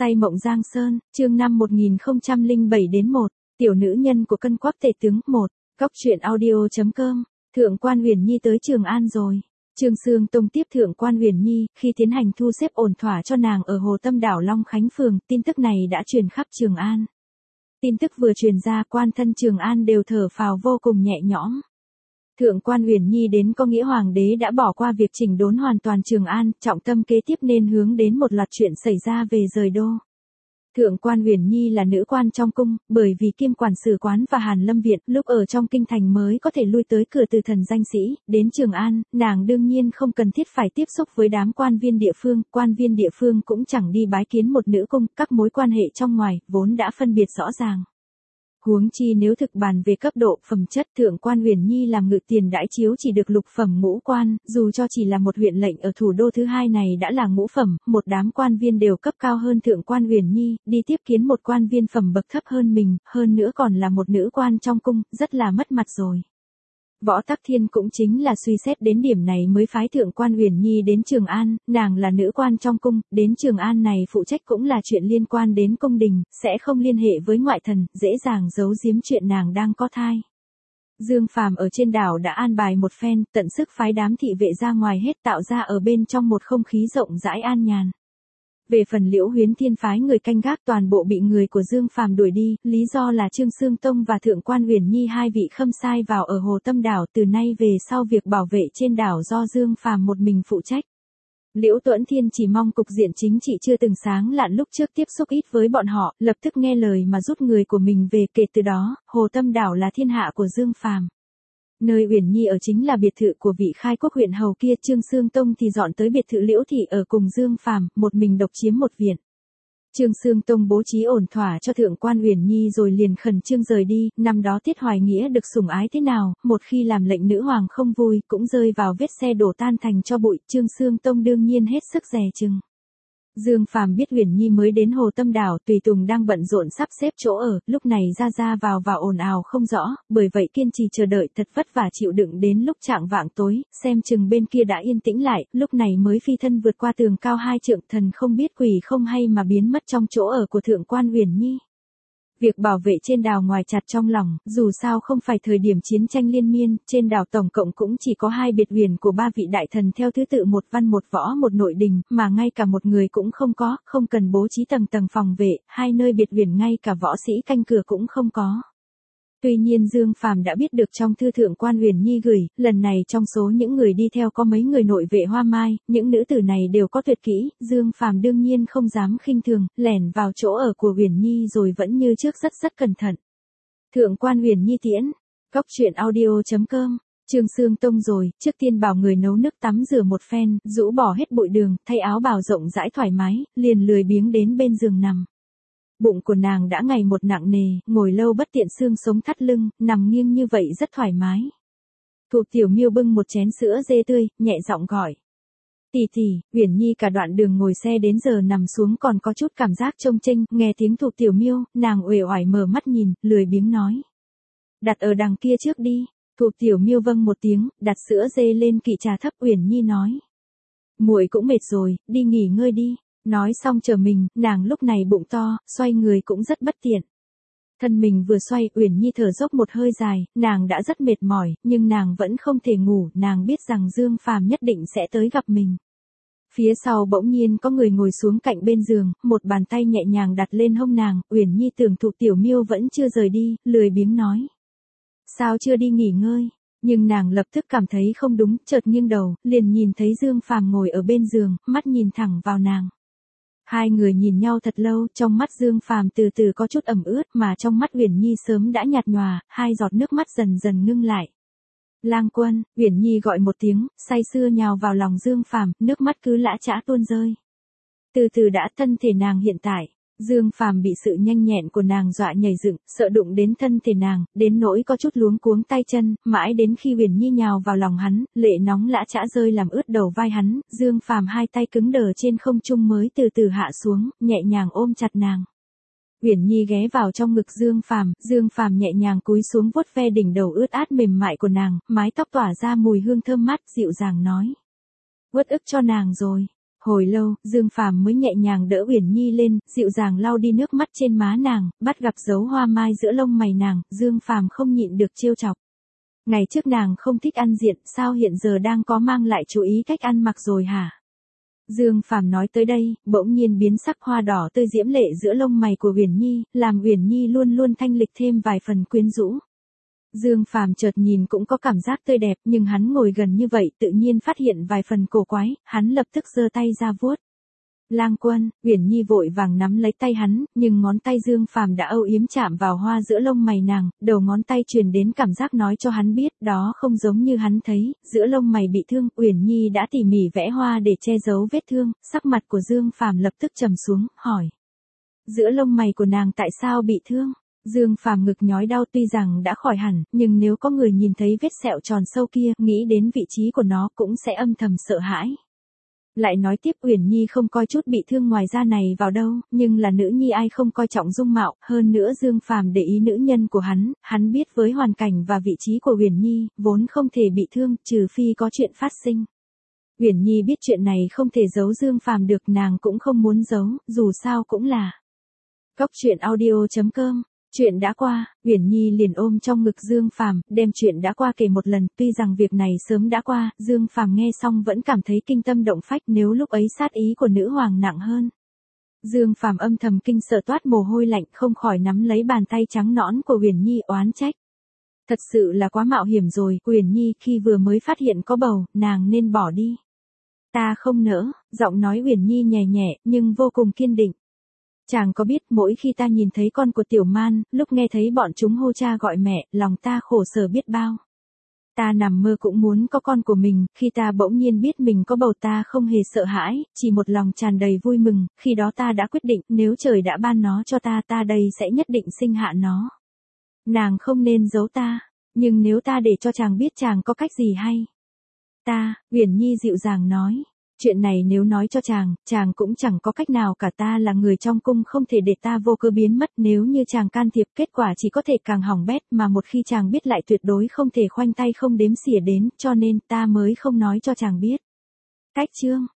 Say mộng Giang Sơn, chương 5 1007-1, tiểu nữ nhân của cân quắc tể tướng 1, Cóc truyện audio.com, Thượng quan Huyền Nhi tới Trường An rồi. Trương Sương Tông tiếp Thượng quan Huyền Nhi, khi tiến hành thu xếp ổn thỏa cho nàng ở Hồ Tâm đảo Long Khánh Phường, tin tức này đã truyền khắp Trường An. Tin tức vừa truyền ra, quan thân Trường An đều thở phào vô cùng nhẹ nhõm. Thượng quan Huyền Nhi đến có nghĩa hoàng đế đã bỏ qua việc chỉnh đốn hoàn toàn Trường An, trọng tâm kế tiếp nên hướng đến một loạt chuyện xảy ra về rời đô. Thượng quan Huyền Nhi là nữ quan trong cung, bởi vì kiêm quản sử quán và Hàn Lâm Viện, lúc ở trong kinh thành mới có thể lui tới cửa từ thần danh sĩ, đến Trường An, nàng đương nhiên không cần thiết phải tiếp xúc với đám quan viên địa phương cũng chẳng đi bái kiến một nữ cung, các mối quan hệ trong ngoài, vốn đã phân biệt rõ ràng. Huống chi nếu thực bàn về cấp độ phẩm chất, Thượng quan Huyền Nhi làm ngự tiền đãi chiếu chỉ được lục phẩm ngũ quan, dù cho chỉ là một huyện lệnh ở thủ đô thứ hai này đã là ngũ phẩm, một đám quan viên đều cấp cao hơn Thượng quan Huyền Nhi, đi tiếp kiến một quan viên phẩm bậc thấp hơn mình, hơn nữa còn là một nữ quan trong cung, rất là mất mặt rồi. Võ Tắc Thiên cũng chính là suy xét đến điểm này mới phái Thượng quan Huyền Nhi đến Trường An, nàng là nữ quan trong cung, đến Trường An này phụ trách cũng là chuyện liên quan đến cung đình, sẽ không liên hệ với ngoại thần, dễ dàng giấu giếm chuyện nàng đang có thai. Dương Phàm ở trên đảo đã an bài một phen, tận sức phái đám thị vệ ra ngoài hết, tạo ra ở bên trong một không khí rộng rãi an nhàn. Về phần Liễu Huyến Thiên phái người canh gác toàn bộ bị người của Dương Phàm đuổi đi, lý do là Trương Sương Tông và Thượng quan Huyền Nhi hai vị khâm sai vào ở Hồ Tâm đảo, từ nay về sau việc bảo vệ trên đảo do Dương Phàm một mình phụ trách. Liễu Tuẫn Thiên chỉ mong cục diện chính trị chưa từng sáng lạn lúc trước tiếp xúc ít với bọn họ, lập tức nghe lời mà rút người của mình về, kể từ đó, Hồ Tâm đảo là thiên hạ của Dương Phàm. Nơi Huyền Nhi ở chính là biệt thự của vị khai quốc huyện hầu kia, Trương Sương Tông thì dọn tới biệt thự Liễu thị ở cùng Dương Phàm, một mình độc chiếm một viện. Trương Sương Tông bố trí ổn thỏa cho Thượng quan Huyền Nhi rồi liền khẩn trương rời đi, năm đó Tiết Hoài Nghĩa được sủng ái thế nào, một khi làm lệnh nữ hoàng không vui, cũng rơi vào vết xe đổ tan thành cho bụi, Trương Sương Tông đương nhiên hết sức dè chừng. Dương Phàm biết Huyền Nhi mới đến Hồ Tâm đảo, tùy tùng đang bận rộn sắp xếp chỗ ở, lúc này ra vào ồn ào không rõ, bởi vậy kiên trì chờ đợi thật vất vả chịu đựng đến lúc chạng vạng tối, xem chừng bên kia đã yên tĩnh lại, lúc này mới phi thân vượt qua tường cao 2 trượng, thần không biết quỷ không hay mà biến mất trong chỗ ở của Thượng quan Huyền Nhi. Việc bảo vệ trên đảo ngoài chặt trong lòng, dù sao không phải thời điểm chiến tranh liên miên, trên đảo tổng cộng cũng chỉ có 2 biệt huyền của 3 vị đại thần theo thứ tự một văn một võ một nội đình, mà ngay cả một người cũng không có, không cần bố trí tầng phòng vệ, 2 nơi biệt huyền ngay cả võ sĩ canh cửa cũng không có. Tuy nhiên Dương Phàm đã biết được trong thư Thượng quan Huyền Nhi gửi, lần này trong số những người đi theo có mấy người nội vệ Hoa Mai, những nữ tử này đều có tuyệt kỹ, Dương Phàm đương nhiên không dám khinh thường, lẻn vào chỗ ở của Huyền Nhi rồi vẫn như trước rất cẩn thận. Thượng quan Huyền Nhi tiễn, Cóc truyện audio.com, Trương Sương Tông rồi, trước tiên bảo người nấu nước tắm rửa một phen, rũ bỏ hết bụi đường, thay áo bào rộng rãi thoải mái, liền lười biếng đến bên giường nằm. Bụng của nàng đã ngày một nặng nề, ngồi lâu bất tiện xương sống thắt lưng, nằm nghiêng như vậy rất thoải mái. Thục Tiểu Miêu bưng một chén sữa dê tươi, nhẹ giọng gọi. Tỷ tỷ, Huyền Nhi cả đoạn đường ngồi xe đến giờ nằm xuống còn có chút cảm giác trông chênh, nghe tiếng Thục Tiểu Miêu, nàng uể oải mở mắt nhìn, lười biếng nói. Đặt ở đằng kia trước đi. Thục Tiểu Miêu vâng một tiếng, đặt sữa dê lên kỵ trà thấp, Huyền Nhi nói. Muội cũng mệt rồi, đi nghỉ ngơi đi. Nói xong chờ mình, nàng lúc này bụng to, xoay người cũng rất bất tiện. Thân mình vừa xoay, Uyển Nhi thở dốc một hơi dài, nàng đã rất mệt mỏi, nhưng nàng vẫn không thể ngủ, nàng biết rằng Dương Phàm nhất định sẽ tới gặp mình. Phía sau bỗng nhiên có người ngồi xuống cạnh bên giường, một bàn tay nhẹ nhàng đặt lên hông nàng, Uyển Nhi tưởng Thục Tiểu Miêu vẫn chưa rời đi, lười biếng nói. Sao chưa đi nghỉ ngơi? Nhưng nàng lập tức cảm thấy không đúng, chợt nghiêng đầu, liền nhìn thấy Dương Phàm ngồi ở bên giường, mắt nhìn thẳng vào nàng. Hai người nhìn nhau thật lâu, trong mắt Dương Phàm từ từ có chút ẩm ướt, mà trong mắt Huyền Nhi sớm đã nhạt nhòa, 2 giọt nước mắt dần dần ngưng lại. Lang Quân, Huyền Nhi gọi một tiếng, say sưa nhào vào lòng Dương Phàm, nước mắt cứ lã chã tuôn rơi. Từ từ đã thân thể nàng hiện tại, Dương Phàm bị sự nhanh nhẹn của nàng dọa nhảy dựng, sợ đụng đến thân thể nàng, đến nỗi có chút luống cuống tay chân, mãi đến khi Huyền Nhi nhào vào lòng hắn, lệ nóng lã chã rơi làm ướt đầu vai hắn, Dương Phàm 2 tay cứng đờ trên không trung mới từ từ hạ xuống, nhẹ nhàng ôm chặt nàng. Huyền Nhi ghé vào trong ngực Dương Phàm nhẹ nhàng cúi xuống vuốt ve đỉnh đầu ướt át mềm mại của nàng, mái tóc tỏa ra mùi hương thơm mát, dịu dàng nói. Uất ức cho nàng rồi. Hồi lâu, Dương Phàm mới nhẹ nhàng đỡ Uyển Nhi lên, dịu dàng lau đi nước mắt trên má nàng, bắt gặp dấu hoa mai giữa lông mày nàng, Dương Phàm không nhịn được trêu chọc. Ngày trước nàng không thích ăn diện, sao hiện giờ đang có mang lại chú ý cách ăn mặc rồi hả? Dương Phàm nói tới đây, bỗng nhiên biến sắc hoa đỏ tươi diễm lệ giữa lông mày của Uyển Nhi, làm Uyển Nhi luôn luôn thanh lịch thêm vài phần quyến rũ. Dương Phàm chợt nhìn cũng có cảm giác tươi đẹp, nhưng hắn ngồi gần như vậy tự nhiên phát hiện vài phần cổ quái, hắn lập tức giơ tay ra vuốt. Lang Quân, Uyển Nhi vội vàng nắm lấy tay hắn, nhưng ngón tay Dương Phàm đã âu yếm chạm vào hoa giữa lông mày nàng, đầu ngón tay truyền đến cảm giác nói cho hắn biết, đó không giống như hắn thấy, giữa lông mày bị thương, Uyển Nhi đã tỉ mỉ vẽ hoa để che giấu vết thương, sắc mặt của Dương Phàm lập tức trầm xuống, hỏi: giữa lông mày của nàng tại sao bị thương? Dương Phàm ngực nhói đau, tuy rằng đã khỏi hẳn, nhưng nếu có người nhìn thấy vết sẹo tròn sâu kia, nghĩ đến vị trí của nó cũng sẽ âm thầm sợ hãi. Lại nói tiếp, Uyển Nhi không coi chút bị thương ngoài da này vào đâu, nhưng là nữ nhi ai không coi trọng dung mạo, hơn nữa Dương Phàm để ý nữ nhân của hắn biết với hoàn cảnh và vị trí của Uyển Nhi, vốn không thể bị thương, trừ phi có chuyện phát sinh. Uyển Nhi biết chuyện này không thể giấu Dương Phàm được, nàng cũng không muốn giấu, dù sao cũng là. Cốc truyện audio.com. Chuyện đã qua, Uyển Nhi liền ôm trong ngực Dương Phàm, đem chuyện đã qua kể một lần, tuy rằng việc này sớm đã qua, Dương Phàm nghe xong vẫn cảm thấy kinh tâm động phách, nếu lúc ấy sát ý của nữ hoàng nặng hơn. Dương Phàm âm thầm kinh sợ toát mồ hôi lạnh, không khỏi nắm lấy bàn tay trắng nõn của Uyển Nhi oán trách. Thật sự là quá mạo hiểm rồi, Uyển Nhi khi vừa mới phát hiện có bầu, nàng nên bỏ đi. Ta không nỡ, giọng nói Uyển Nhi nhẹ nhẹ, nhưng vô cùng kiên định. Chàng có biết mỗi khi ta nhìn thấy con của Tiểu Man, lúc nghe thấy bọn chúng hô cha gọi mẹ, lòng ta khổ sở biết bao. Ta nằm mơ cũng muốn có con của mình, khi ta bỗng nhiên biết mình có bầu ta không hề sợ hãi, chỉ một lòng tràn đầy vui mừng, khi đó ta đã quyết định nếu trời đã ban nó cho ta, ta đây sẽ nhất định sinh hạ nó. Nàng không nên giấu ta, nhưng nếu ta để cho chàng biết chàng có cách gì hay? Uyển Nhi dịu dàng nói. Chuyện này nếu nói cho chàng cũng chẳng có cách nào cả, ta là người trong cung không thể để ta vô cơ biến mất, nếu như chàng can thiệp kết quả chỉ có thể càng hỏng bét, mà một khi chàng biết lại tuyệt đối không thể khoanh tay không đếm xỉa đến, cho nên ta mới không nói cho chàng biết. Cách chương